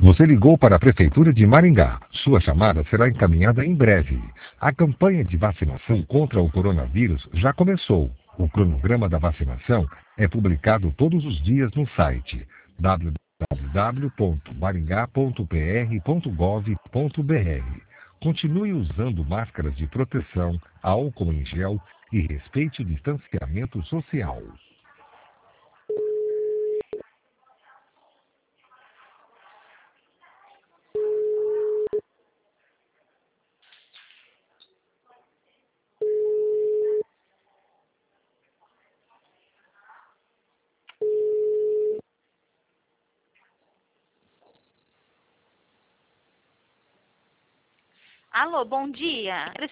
Você ligou para a Prefeitura de Maringá. Sua chamada será encaminhada em breve. A campanha de vacinação contra o coronavírus já começou. O cronograma da vacinação é publicado todos os dias no site www.maringá.pr.gov.br. Continue usando máscaras de proteção, álcool em gel e respeite o distanciamento social. Alô, bom dia.